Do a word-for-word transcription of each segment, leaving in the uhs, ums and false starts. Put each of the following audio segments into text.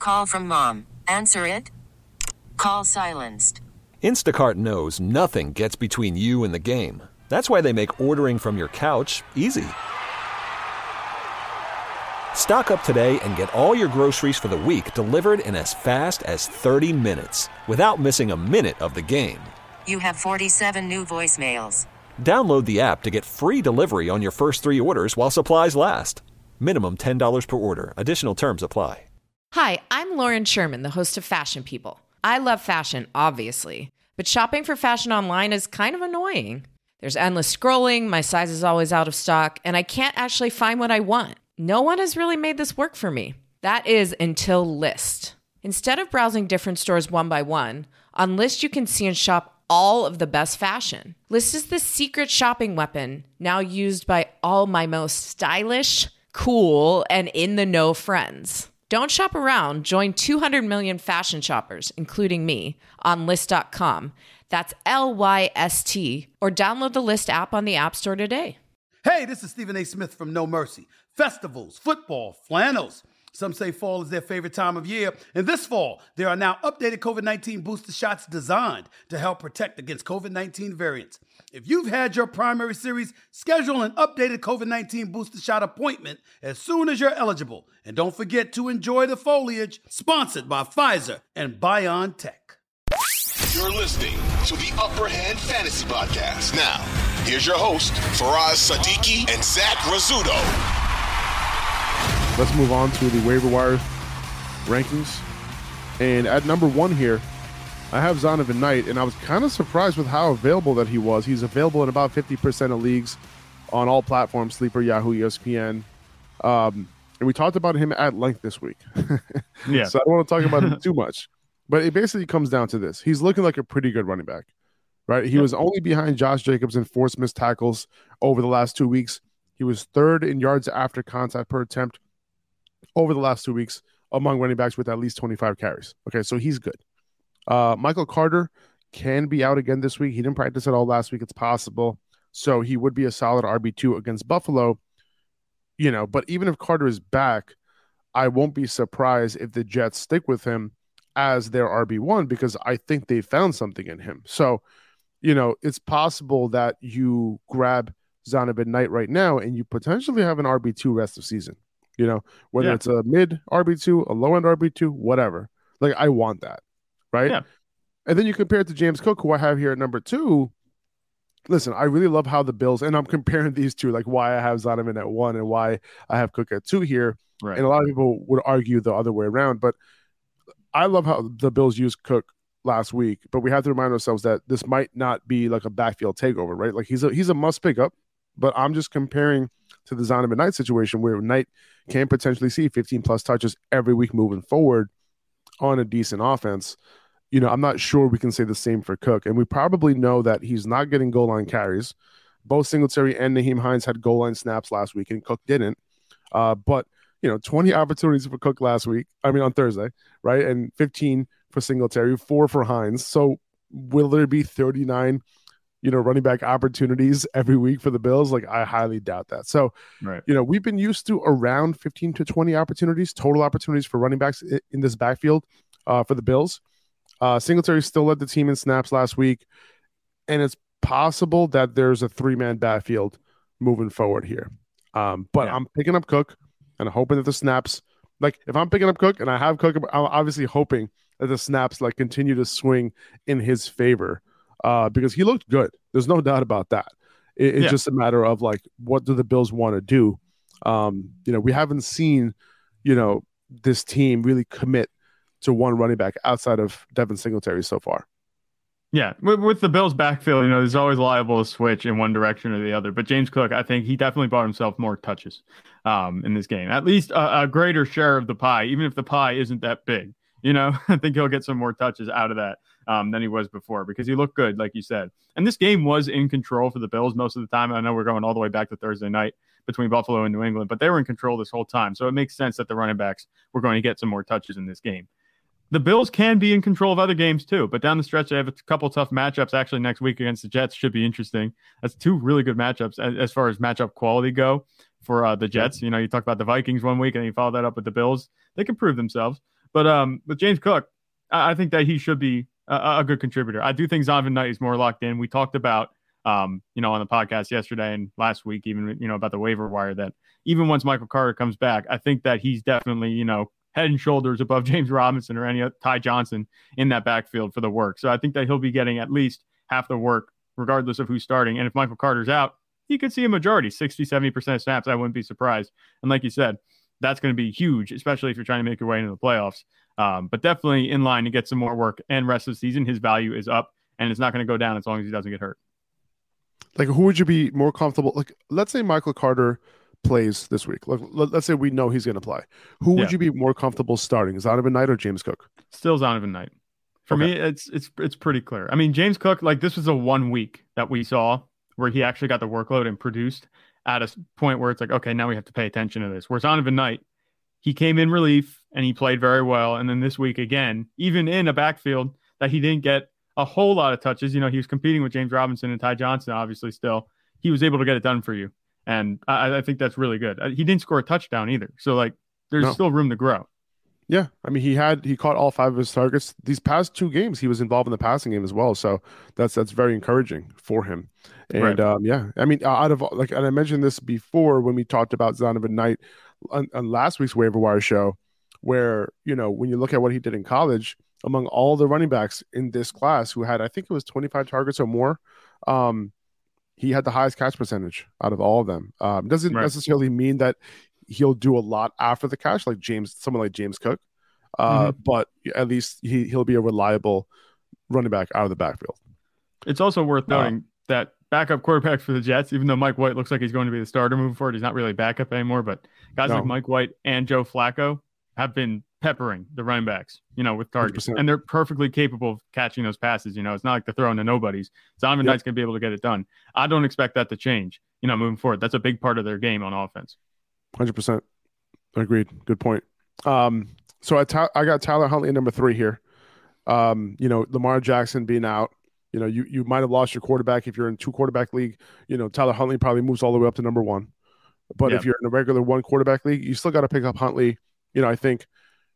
Call from mom. Answer it. Call silenced. Instacart knows nothing gets between you and the game. That's why they make ordering from your couch easy. Stock up today and get all your groceries for the week delivered in as fast as thirty minutes without missing a minute of the game. You have forty-seven new voicemails. Download the app to get free delivery on your first three orders while supplies last. Minimum ten dollars per order. Additional terms apply. Hi, I'm Lauren Sherman, the host of Fashion People. I love fashion, obviously, but shopping for fashion online is kind of annoying. There's endless scrolling, my size is always out of stock, and I can't actually find what I want. No one has really made this work for me. That is until Lyst. Instead of browsing different stores one by one, on Lyst you can see and shop all of the best fashion. Lyst is the secret shopping weapon now used by all my most stylish, cool, and in-the-know friends. Don't shop around. Join two hundred million fashion shoppers, including me, on Lyst dot com. That's L Y S T. Or download the Lyst app on the App Store today. Hey, this is Stephen A. Smith from No Mercy. Festivals, football, flannels. Some say fall is their favorite time of year. And this fall, there are now updated COVID nineteen booster shots designed to help protect against COVID nineteen variants. If you've had your primary series, schedule an updated COVID nineteen booster shot appointment as soon as you're eligible. And don't forget to enjoy the foliage, sponsored by Pfizer and BioNTech. You're listening to the Upper Hand Fantasy Podcast. Now, here's your host, Faraz Siddiqui and Zach Rizzuto. Let's move on to the waiver wire rankings. And at number one here, I have Zonovan Knight, and I was kind of surprised with how available that he was. He's available in about fifty percent of leagues on all platforms, Sleeper, Yahoo, E S P N. Um, and we talked about him at length this week. Yeah. So I don't want to talk about him too much. But it basically comes down to this. He's looking like a pretty good running back, right? He yep. was only behind Josh Jacobs in forced missed tackles over the last two weeks. He was third in yards after contact per attempt over the last two weeks among running backs with at least twenty-five carries. Okay, so he's good. Uh, Michael Carter can be out again this week. He didn't practice at all last week. It's possible. So he would be a solid R B two against Buffalo. You know, but even if Carter is back, I won't be surprised if the Jets stick with him as their R B one because I think they found something in him. So, you know, it's possible that you grab Zonovan Knight right now and you potentially have an R B two rest of season. You know, whether yeah. it's a mid R B two, a low end R B two, whatever. Like, I want that, right? Yeah. And then you compare it to James Cook, who I have here at number two. Listen, I really love how the Bills, and I'm comparing these two, like why I have Zonovan at one and why I have Cook at two here. Right. And a lot of people would argue the other way around, but I love how the Bills used Cook last week, but we have to remind ourselves that this might not be like a backfield takeover, right? Like he's a he's a must pick up, but I'm just comparing to the Zonovan Knight situation where Knight can potentially see fifteen plus touches every week moving forward on a decent offense. You know, I'm not sure we can say the same for Cook, and we probably know that he's not getting goal line carries. Both Singletary and Nyheim Hines had goal line snaps last week, and Cook didn't. Uh, but you know, twenty opportunities for Cook last week. I mean, on Thursday, right? And fifteen for Singletary, four for Hines. So will there be thirty-nine, you know, running back opportunities every week for the Bills? Like, I highly doubt that. So, right. you know, we've been used to around fifteen to twenty opportunities, total opportunities for running backs in this backfield uh, for the Bills. Uh, Singletary still led the team in snaps last week. And it's possible that there's a three-man backfield moving forward here. Um, but yeah. I'm picking up Cook. And hoping that the snaps, like if I'm picking up Cook and I have Cook, I'm obviously hoping that the snaps like continue to swing in his favor uh, because he looked good. There's no doubt about that. It, it's yeah. just a matter of like, what do the Bills want to do? Um, you know, we haven't seen, you know, this team really commit to one running back outside of Devin Singletary so far. Yeah, with, with the Bills' backfield, you know, there's always liable to switch in one direction or the other. But James Cook, I think he definitely bought himself more touches um, in this game. At least a, a greater share of the pie, even if the pie isn't that big. You know, I think he'll get some more touches out of that um, than he was before because he looked good, like you said. And this game was in control for the Bills most of the time. I know we're going all the way back to Thursday night between Buffalo and New England, but they were in control this whole time. So it makes sense that the running backs were going to get some more touches in this game. The Bills can be in control of other games too, but down the stretch, they have a couple tough matchups actually next week against the Jets. Should be interesting. That's two really good matchups as, as far as matchup quality go for uh, the Jets. You know, you talk about the Vikings one week and you follow that up with the Bills. They can prove themselves. But um, with James Cook, I, I think that he should be a, a good contributor. I do think Zonovan Knight is more locked in. We talked about, um, you know, on the podcast yesterday and last week, even, you know, about the waiver wire, that even once Michael Carter comes back, I think that he's definitely, you know, head and shoulders above James Robinson or any other, Ty Johnson in that backfield for the work. So I think that he'll be getting at least half the work, regardless of who's starting. And if Michael Carter's out, you could see a majority, sixty, seventy percent of snaps. I wouldn't be surprised. And like you said, that's going to be huge, especially if you're trying to make your way into the playoffs. Um, but definitely in line to get some more work, and rest of the season, his value is up, and it's not going to go down as long as he doesn't get hurt. Like, who would you be more comfortable? Like, let's say Michael Carter plays this week. Like, let's say we know he's going to play. Who would yeah. you be more comfortable starting? Zonovan Knight or James Cook? Still Zonovan Knight. For okay. me, it's it's it's pretty clear. I mean, James Cook, like, this was a one week that we saw where he actually got the workload and produced at a point where it's like, okay, now we have to pay attention to this. Where Zonovan Knight, he came in relief and he played very well. And then this week again, even in a backfield that he didn't get a whole lot of touches, you know, he was competing with James Robinson and Ty Johnson, obviously still, he was able to get it done for you. And I, I think that's really good. He didn't score a touchdown either. So, like, there's no. still room to grow. Yeah. I mean, he had, he caught all five of his targets. These past two games, he was involved in the passing game as well. So that's, that's very encouraging for him. And right. um, yeah, I mean, out of, like, and I mentioned this before when we talked about Zonovan Knight on, on last week's waiver wire show, where, you know, when you look at what he did in college, among all the running backs in this class who had, I think it was twenty-five targets or more, um, he had the highest catch percentage out of all of them. Um, doesn't right. necessarily mean that he'll do a lot after the catch, like James, someone like James Cook, uh, mm-hmm. but at least he, he'll be a reliable running back out of the backfield. It's also worth noting uh, that backup quarterbacks for the Jets, even though Mike White looks like he's going to be the starter moving forward, he's not really backup anymore, but guys no. like Mike White and Joe Flacco have been peppering the running backs, you know, with targets, one hundred percent. And they're perfectly capable of catching those passes. You know, it's not like they're throwing to nobodies. Zonovan yep. Knight's going to be able to get it done. I don't expect that to change, you know, moving forward. That's a big part of their game on offense. one hundred percent. Agreed. Good point. Um, so I, ta- I got Tyler Huntley at number three here. Um, you know, Lamar Jackson being out, you know, you, you might have lost your quarterback if you're in two quarterback league. You know, Tyler Huntley probably moves all the way up to number one. But yep. if you're in a regular one quarterback league, you still got to pick up Huntley. You know, I think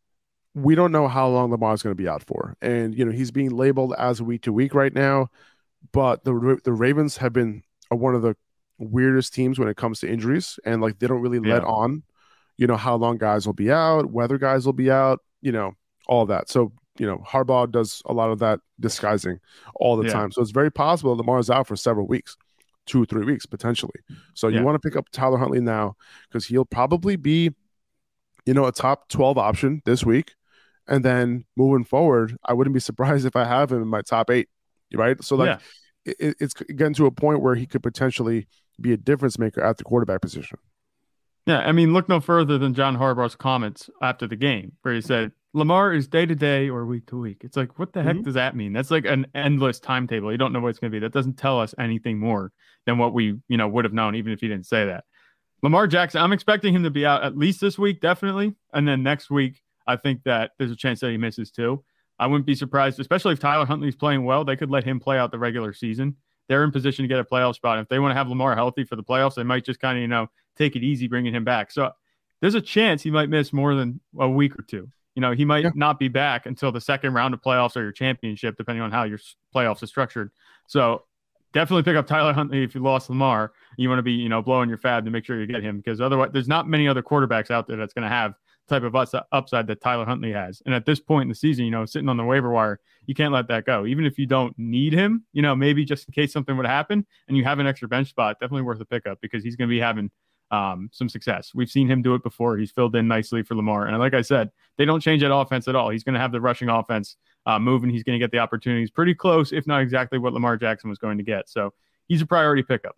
we don't know how long Lamar's going to be out for. And, you know, he's being labeled as week to week right now. But the the Ravens have been one of the weirdest teams when it comes to injuries. And, like, they don't really yeah. let on, you know, how long guys will be out, whether guys will be out, you know, all that. So, you know, Harbaugh does a lot of that disguising all the yeah. time. So it's very possible Lamar's out for several weeks, two or three weeks potentially. So yeah. you want to pick up Tyler Huntley now because he'll probably be, you know, a top twelve option this week. And then moving forward, I wouldn't be surprised if I have him in my top eight, right? So, like, yeah. it, it's getting to a point where he could potentially be a difference maker at the quarterback position. Yeah, I mean, look no further than John Harbaugh's comments after the game, where he said, Lamar is day-to-day or week-to-week. It's like, what the heck mm-hmm. does that mean? That's like an endless timetable. You don't know what it's going to be. That doesn't tell us anything more than what we, you know, would have known, even if he didn't say that. Lamar Jackson, I'm expecting him to be out at least this week, definitely. And then next week, I think that there's a chance that he misses too. I wouldn't be surprised, especially if Tyler Huntley's playing well. They could let him play out the regular season. They're in position to get a playoff spot. If they want to have Lamar healthy for the playoffs, they might just kind of, you know, take it easy bringing him back. So there's a chance he might miss more than a week or two. You know, he might yeah. not be back until the second round of playoffs or your championship, depending on how your playoffs are structured. So definitely pick up Tyler Huntley if you lost Lamar. You want to be, you know, blowing your fab to make sure you get him, because otherwise there's not many other quarterbacks out there that's going to have type of upside that Tyler Huntley has. And at this point in the season, you know, sitting on the waiver wire, you can't let that go. Even if you don't need him, you know, maybe just in case something would happen and you have an extra bench spot, definitely worth a pickup because he's going to be having um, some success. We've seen him do it before. He's filled in nicely for Lamar. And like I said, they don't change that offense at all. He's going to have the rushing offense uh, moving. He's going to get the opportunities pretty close, if not exactly what Lamar Jackson was going to get. So he's a priority pickup.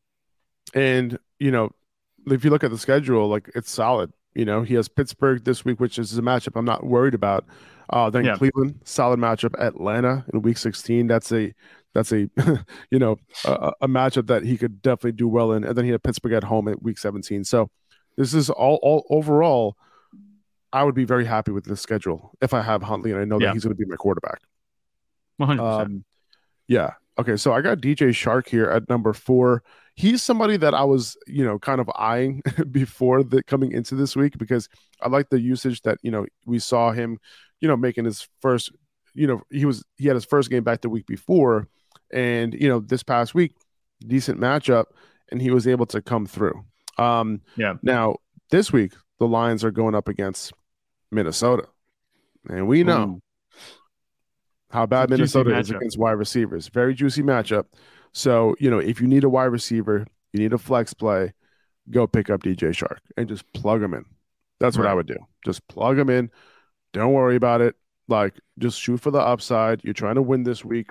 And, you know, if you look at the schedule, like, it's solid. You know, he has Pittsburgh this week, which is a matchup I'm not worried about. Uh, then yeah. Cleveland, solid matchup. Atlanta in week sixteen. That's a, that's a, you know, a, a matchup that he could definitely do well in. And then he had Pittsburgh at home at week seventeen. So this is all, all overall, I would be very happy with this schedule if I have Huntley and I know yeah. that he's going to be my quarterback. one hundred percent. Um, yeah. Okay, so I got D J Shark here at number four. He's somebody that I was, you know, kind of eyeing before the coming into this week because I like the usage that, you know, we saw him, you know, making his first, you know, he was he had his first game back the week before, and you know, this past week, decent matchup, and he was able to come through. Um, yeah. Now this week, the Lions are going up against Minnesota, and we know. Ooh. How bad Minnesota is against wide receivers. Very juicy matchup. So, you know, if you need a wide receiver, you need a flex play, go pick up D J Shark and just plug him in. That's what right. I would do. Just plug him in. Don't worry about it. Like, just shoot for the upside. You're trying to win this week.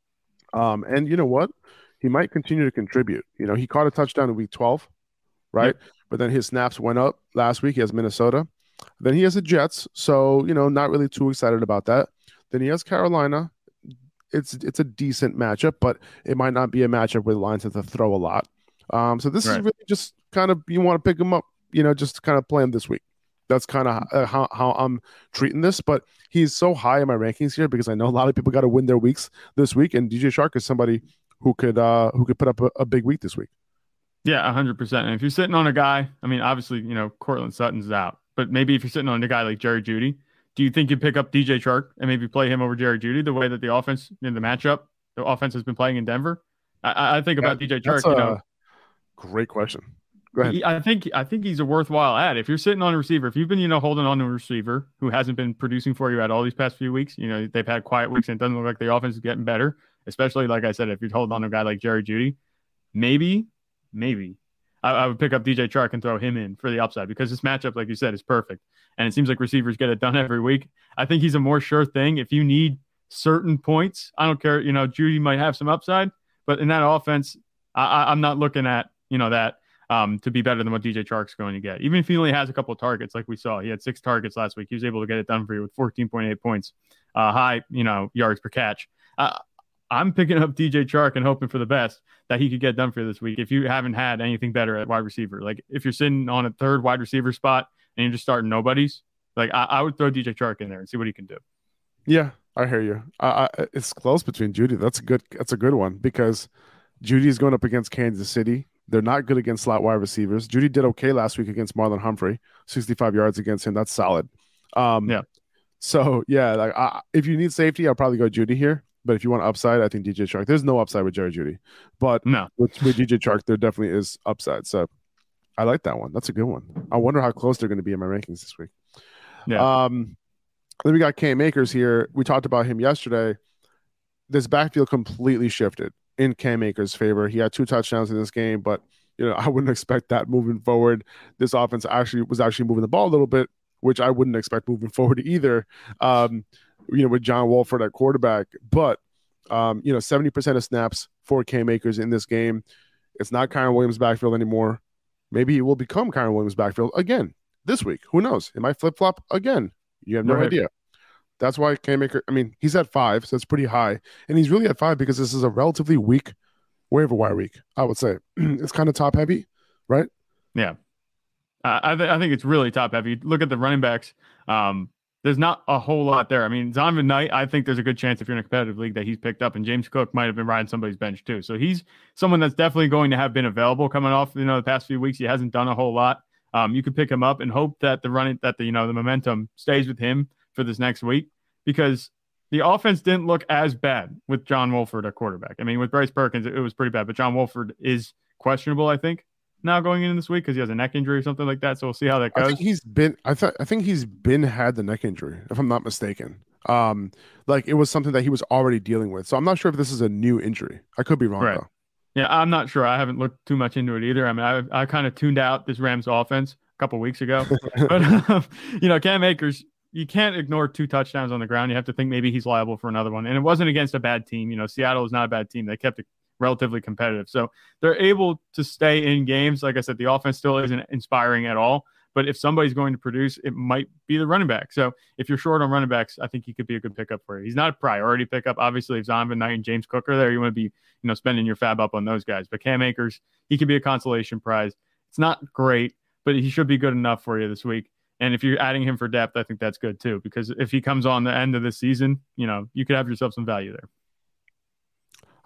Um, and you know what? He might continue to contribute. You know, he caught a touchdown in week twelve, right? Yep. But then his snaps went up last week. He has Minnesota. Then he has the Jets. So, you know, not really too excited about that. Then he has Carolina. It's it's a decent matchup, but it might not be a matchup where the Lions have to throw a lot. Um, so this right. is really just kind of, you want to pick him up, you know, just kind of play him this week. That's kind of uh, how, how I'm treating this. But he's so high in my rankings here because I know a lot of people got to win their weeks this week, and D J Shark is somebody who could uh, who could put up a, a big week this week. Yeah, one hundred percent. And if you're sitting on a guy, I mean, obviously, you know, Cortland Sutton's out, but maybe if you're sitting on a guy like Jerry Jeudy, do you think you pick up D J Shark and maybe play him over Jerry Jeudy the way that the offense in the matchup, the offense has been playing in Denver? I, I think about yeah, D J Shark. You know, great question. Go ahead. He, I think I think he's a worthwhile ad. If you're sitting on a receiver, if you've been you know holding on to a receiver who hasn't been producing for you at all these past few weeks, you know they've had quiet weeks and it doesn't look like the offense is getting better. Especially like I said, if you're holding on to a guy like Jerry Jeudy, maybe, maybe. I, I would pick up D J Shark and throw him in for the upside because this matchup, like you said, is perfect. And it seems like receivers get it done every week. I think he's a more sure thing. If you need certain points, I don't care. You know, Jeudy might have some upside, but in that offense, I, I'm not looking at, you know, that um, to be better than what D J Shark's going to get. Even if he only has a couple of targets, like we saw, he had six targets last week. He was able to get it done for you with fourteen point eight points, uh, high, you know, yards per catch. Uh, I'm picking up D J Shark and hoping for the best that he could get done for you this week. If you haven't had anything better at wide receiver, like if you're sitting on a third wide receiver spot and you're just starting nobodies, like I, I would throw D J Shark in there and see what he can do. Yeah, I hear you. I, I, it's close between Jeudy. That's a good. That's a good one because Jeudy is going up against Kansas City. They're not good against slot wide receivers. Jeudy did okay last week against Marlon Humphrey, sixty-five yards against him. That's solid. Um, yeah. So yeah, like I, if you need safety, I'll probably go Jeudy here. But if you want upside, I think D J Shark. There's no upside with Jerry Jeudy, but no, with, with D J Shark, there definitely is upside. So I like that one. That's a good one. I wonder how close they're going to be in my rankings this week. Yeah. Um, then we got Cam Akers here. We talked about him yesterday. This backfield completely shifted in Cam Akers' favor. He had two touchdowns in this game, but you know I wouldn't expect that moving forward. This offense actually was actually moving the ball a little bit, which I wouldn't expect moving forward either. Um, you know, with John Wolford at quarterback, but um, you know, seventy percent of snaps for Cam Akers in this game. It's not Kyren Williams' backfield anymore. Maybe he will become Kyren Williams' backfield again this week. Who knows? It might flip-flop again. You have no right. idea. That's why Cam Akers, I mean, he's at five, so it's pretty high. And he's really at five because this is a relatively weak waiver wire week, I would say. It's kind of top-heavy, right? Yeah. Uh, I, th- I think it's really top-heavy. Look at the running backs. Um, There's not a whole lot there. I mean, Zonovan Knight, I think there's a good chance if you're in a competitive league that he's picked up, and James Cook might have been riding somebody's bench too. So he's someone that's definitely going to have been available coming off, you know, the past few weeks. He hasn't done a whole lot. Um, you could pick him up and hope that the running, that the, you know, the momentum stays with him for this next week because the offense didn't look as bad with John Wolford at quarterback. I mean, with Bryce Perkins, it was pretty bad, but John Wolford is questionable, I think, now going into this week because he has a neck injury or something like that. So we'll see how that goes. I think he's been. I thought. I think he's been had the neck injury, if I'm not mistaken. Um, like it was something that he was already dealing with. So I'm not sure if this is a new injury. I could be wrong right. though. Yeah, I'm not sure. I haven't looked too much into it either. I mean, I I kind of tuned out this Rams offense a couple weeks ago, but um, you know, Cam Akers. You can't ignore two touchdowns on the ground. You have to think maybe he's liable for another one. And it wasn't against a bad team. You know, Seattle is not a bad team. They kept it relatively competitive. So they're able to stay in games. Like I said, the offense still isn't inspiring at all. But if somebody's going to produce, it might be the running back. So if you're short on running backs, I think he could be a good pickup for you. He's not a priority pickup. Obviously, if Zonovan Knight and James Cook are there, you want to be, you know, spending your fab up on those guys. But Cam Akers, he could be a consolation prize. It's not great, but he should be good enough for you this week. And if you're adding him for depth, I think that's good too, because if he comes on the end of the season, you know, you could have yourself some value there.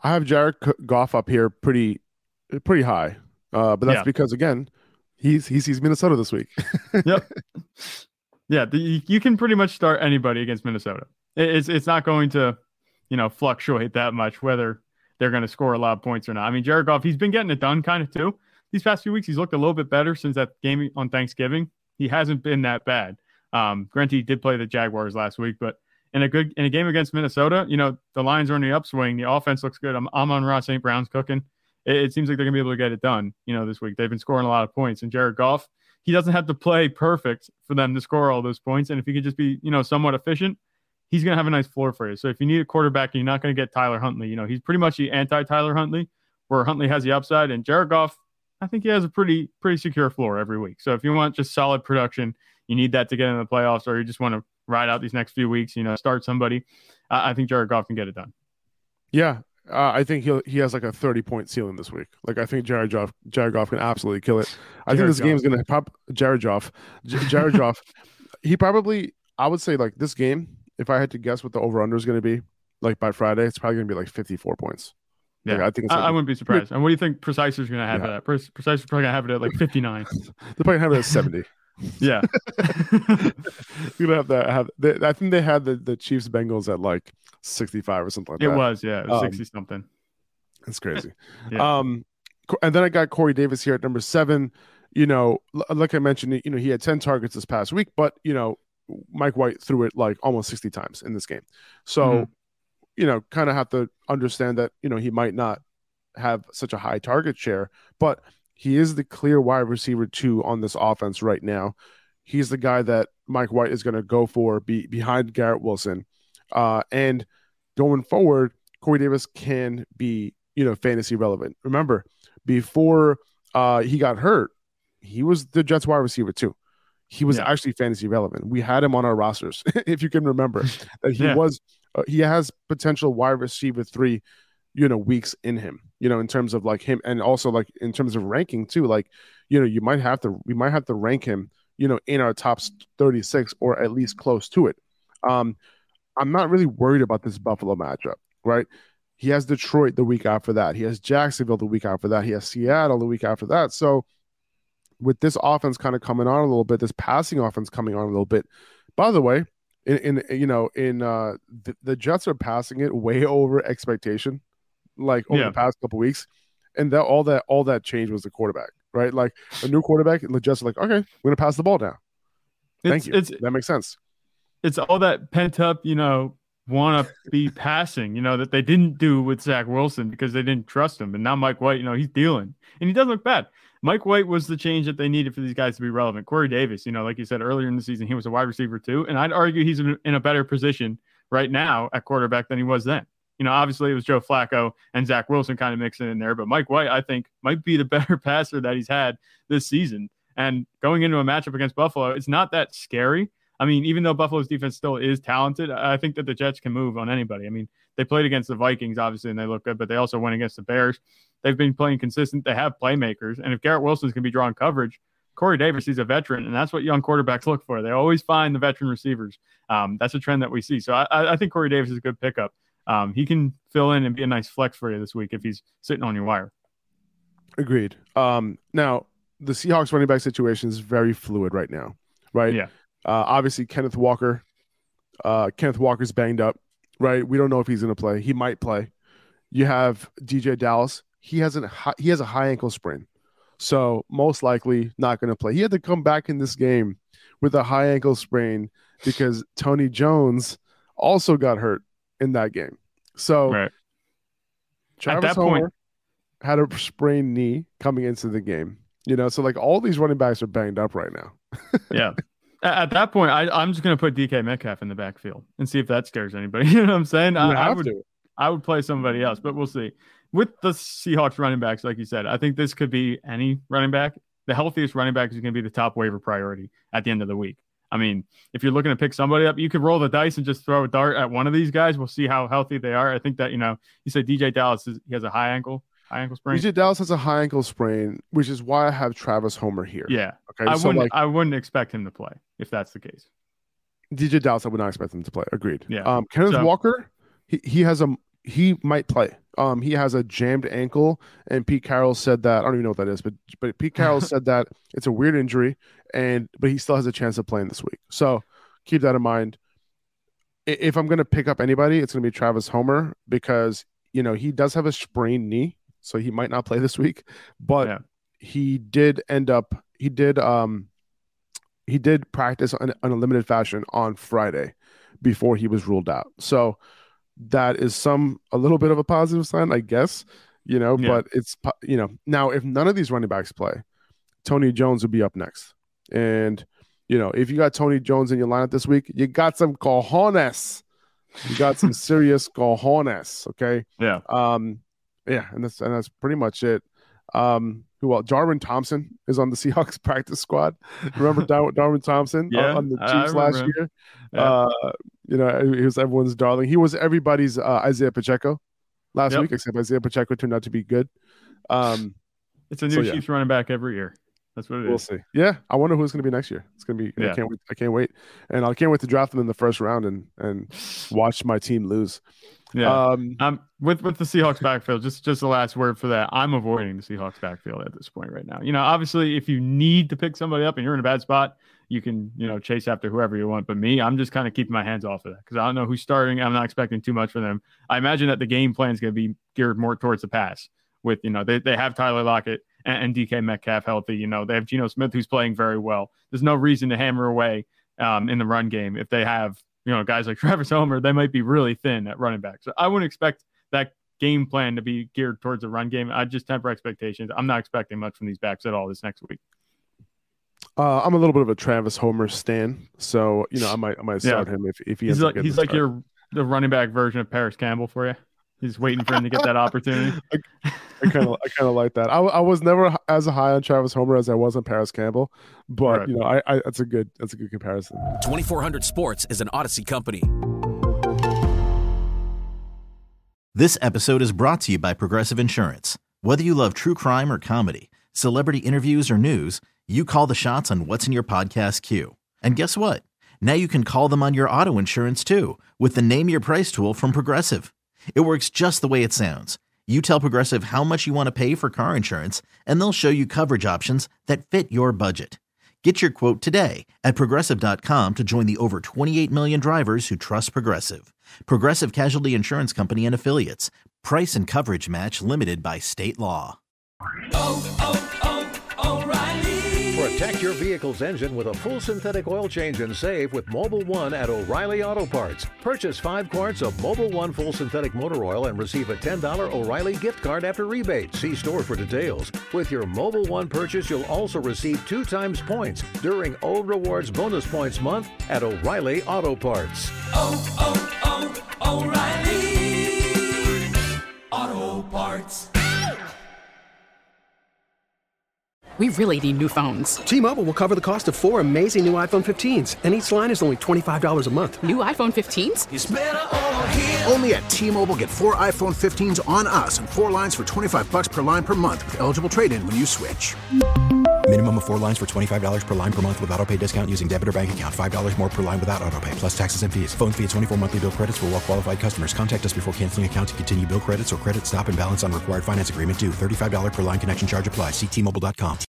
I have Jared Goff up here pretty pretty high, uh, but that's Yeah. because again, he's he sees Minnesota this week. Yep. Yeah, the, you can pretty much start anybody against Minnesota. It's it's not going to, you know, fluctuate that much whether they're going to score a lot of points or not. I mean, Jared Goff, he's been getting it done kind of too. These past few weeks, he's looked a little bit better since that game on Thanksgiving. He hasn't been that bad. Um, granted, he did play the Jaguars last week, but in a good in a game against Minnesota, you know, the Lions are on the upswing. The offense looks good. I'm, I'm on Ross Saint Brown's cooking. It, it seems like they're going to be able to get it done, you know, this week. They've been scoring a lot of points. And Jared Goff, he doesn't have to play perfect for them to score all those points. And if he could just be, you know, somewhat efficient, he's going to have a nice floor for you. So if you need a quarterback, you're not going to get Tyler Huntley. You know, he's pretty much the anti-Tyler Huntley, where Huntley has the upside. And Jared Goff, I think he has a pretty pretty secure floor every week. So if you want just solid production, you need that to get in the playoffs, or you just want to ride out these next few weeks, you know, start somebody. Uh, I think Jared Goff can get it done. Yeah, uh, I think he he has like a thirty point ceiling this week. Like I think Jared Goff, Jared Goff can absolutely kill it. I Jared think this Goff. game is going to pop. Jared Goff, J- Jared Goff. He probably, I would say, like this game. If I had to guess what the over under is going to be, like by Friday, it's probably going to be like fifty four points. Yeah, like, I think it's I, like I wouldn't be surprised. And what do you think Preciser's going to have Yeah. it at? Pre- Preciser's probably going to have it at like fifty-nine. They're probably going to have it at seventy. Yeah. You're gonna have that. Have they, I think they had the, the Chiefs Bengals at like sixty-five or something like It that. was, yeah. It was Um, sixty something. It's crazy. Yeah. Um, co- and then I got Corey Davis here at number seven. You know, l- like I mentioned, you know, he had ten targets this past week, but you know, Mike White threw it like almost sixty times in this game. So, Mhm. you know, kind of have to understand that, you know, he might not have such a high target share, but he is the clear wide receiver two on this offense right now. He's the guy that Mike White is going to go for be, behind Garrett Wilson. Uh, and going forward, Corey Davis can be, you know, fantasy relevant. Remember, before uh, he got hurt, he was the Jets wide receiver too. He was Yeah. actually fantasy relevant. We had him on our rosters, if you can remember, that he Yeah. was. Uh, he has potential wide receiver three, you know, weeks in him. You know, in terms of like him, and also like in terms of ranking too. Like, you know, you might have to, we might have to rank him, you know, in our top thirty-six or at least close to it. Um, I'm not really worried about this Buffalo matchup, right? He has Detroit the week after that. He has Jacksonville the week after that. He has Seattle the week after that. So with this offense kind of coming on a little bit, this passing offense coming on a little bit. By the way, in, in you know, in uh, the, the Jets are passing it way over expectation, like over Yeah. the past couple weeks, and that all that all that change was the quarterback, right? Like a new quarterback, and the Jets are like, okay, we're gonna pass the ball now. Thank It's, you. it's that makes sense. it's all that pent up, you know, want to be passing, you know, that they didn't do with Zach Wilson because they didn't trust him. And now Mike White, you know, he's dealing, and he doesn't look bad. Mike White was the change that they needed for these guys to be relevant. Corey Davis, you know, like you said earlier in the season, he was a wide receiver too. And I'd argue he's in in a better position right now at quarterback than he was then. You know, obviously it was Joe Flacco and Zach Wilson kind of mixing in there, but Mike White, I think, might be the better passer that he's had this season. And going into a matchup against Buffalo, it's not that scary. I mean, even though Buffalo's defense still is talented, I think that the Jets can move on anybody. I mean, they played against the Vikings, obviously, and they look good, but they also went against the Bears. They've been playing consistent. They have playmakers. And if Garrett Wilson's going to be drawing coverage, Corey Davis, he's a veteran, and that's what young quarterbacks look for. They always find the veteran receivers. Um, that's a trend that we see. So I, I think Corey Davis is a good pickup. Um, he can fill in and be a nice flex for you this week if he's sitting on your wire. Agreed. Um, now the Seahawks running back situation is very fluid right now, right? Yeah. Uh, obviously, Kenneth Walker. Uh, Kenneth Walker's banged up, right? We don't know if he's going to play. He might play. You have D J Dallas. He has a he has a high ankle sprain, so most likely not going to play. He had to come back in this game with a high ankle sprain because Tony Jones also got hurt in that game. So Right. Travis that Homer point- had a sprained knee coming into the game. You know, so like all these running backs are banged up right now. Yeah. At at that point, I, I'm just going to put D K Metcalf in the backfield and see if that scares anybody. You know what I'm saying? You I, I have would, to. I would play somebody else, but we'll see. With the Seahawks running backs, like you said, I think this could be any running back. The healthiest running back is going to be the top waiver priority at the end of the week. I mean, if you're looking to pick somebody up, you could roll the dice and just throw a dart at one of these guys. We'll see how healthy they are. I think that, you know, you said D J Dallas, is, he has a high ankle, high ankle sprain. D J Dallas has a high ankle sprain, which is why I have Travis Homer here. Yeah. Okay. I so wouldn't, like I wouldn't expect him to play if that's the case. D J Dallas, I would not expect him to play. Agreed. Yeah. Um, Kenneth So- Walker, he, he has a he might play. Um, he has a jammed ankle, and Pete Carroll said that I don't even know what that is, but but Pete Carroll said that it's a weird injury, and but he still has a chance of playing this week. So keep that in mind. If I'm going to pick up anybody, it's going to be Travis Homer because you know he does have a sprained knee, so he might not play this week. But yeah. he did end up he did um he did practice on, on a limited fashion on Friday before he was ruled out. So that is some a little bit of a positive sign, I guess, you know, yeah. but it's, you know, now if none of these running backs play, Tony Jones would be up next. And, you know, if you got Tony Jones in your lineup this week, you got some cojones. You got some serious cojones. Okay. Yeah. Um, yeah. And that's, and that's pretty much it. Um, who else? Darwin Thompson is on the Seahawks practice squad. Remember Dar- Darwin Thompson yeah, on the Chiefs last him. year? Yeah. Uh, you know, he was everyone's darling. He was everybody's uh, Isaiah Pacheco last yep. week, except Isaiah Pacheco turned out to be good. Um, it's a new so, yeah. Chiefs running back every year. That's what it we'll is. We'll see. Yeah, I wonder who it's going to be next year. It's going to be. Yeah. I can't wait. I can't wait, and I can't wait to draft them in the first round and and watch my team lose. Yeah. Um, um, with with the Seahawks backfield, just just the last word for that. I'm avoiding the Seahawks backfield at this point right now. You know, obviously, if you need to pick somebody up and you're in a bad spot, you can you know chase after whoever you want. But me, I'm just kind of keeping my hands off of that because I don't know who's starting. I'm not expecting too much from them. I imagine that the game plan is going to be geared more towards the pass. With you know, they they have Tyler Lockett and, and D K Metcalf healthy. You know, they have Geno Smith who's playing very well. There's no reason to hammer away um, in the run game if they have. You know, guys like Travis Homer, they might be really thin at running back. So I wouldn't expect that game plan to be geared towards a run game. I just temper expectations. I'm not expecting much from these backs at all this next week. Uh, I'm a little bit of a Travis Homer stan, so you know I might I might start yeah. him if if he he's ends like he's like start. your the running back version of Paris Campbell for you. He's waiting for him to get that opportunity. I kind of I kind of like that. I, I was never as high on Travis Homer as I was on Paris Campbell, but right. you know I, I that's a good that's a good comparison. twenty-four hundred Sports is an Odyssey company. This episode is brought to you by Progressive Insurance. Whether you love true crime or comedy, celebrity interviews or news, you call the shots on what's in your podcast queue. And guess what? Now you can call them on your auto insurance too with the Name Your Price tool from Progressive. It works just the way it sounds. You tell Progressive how much you want to pay for car insurance, and they'll show you coverage options that fit your budget. Get your quote today at Progressive dot com to join the over twenty-eight million drivers who trust Progressive. Progressive Casualty Insurance Company and Affiliates. Price and coverage match limited by state law. Oh, oh, oh, O'Reilly. Protect your vehicle's engine with a full synthetic oil change and save with Mobil one at O'Reilly Auto Parts. Purchase five quarts of Mobil one full synthetic motor oil and receive a ten dollars O'Reilly gift card after rebate. See store for details. With your Mobil one purchase, you'll also receive two times points during O Rewards Bonus Points Month at O'Reilly Auto Parts. Oh, oh, oh, O'Reilly Auto Parts. We really need new phones. T-Mobile will cover the cost of four amazing new iPhone fifteens, and each line is only twenty-five dollars a month. New iPhone fifteens? It's better over here. Only at T-Mobile, get four iPhone fifteens on us and four lines for twenty-five dollars per line per month with eligible trade-in when you switch. Minimum of four lines for twenty-five dollars per line per month with autopay discount using debit or bank account. five dollars more per line without autopay, plus taxes and fees. Phone fee at twenty-four monthly bill credits for well-qualified customers. Contact us before canceling account to continue bill credits or credit stop and balance on required finance agreement due. thirty-five dollars per line connection charge applies. See T Mobile dot com.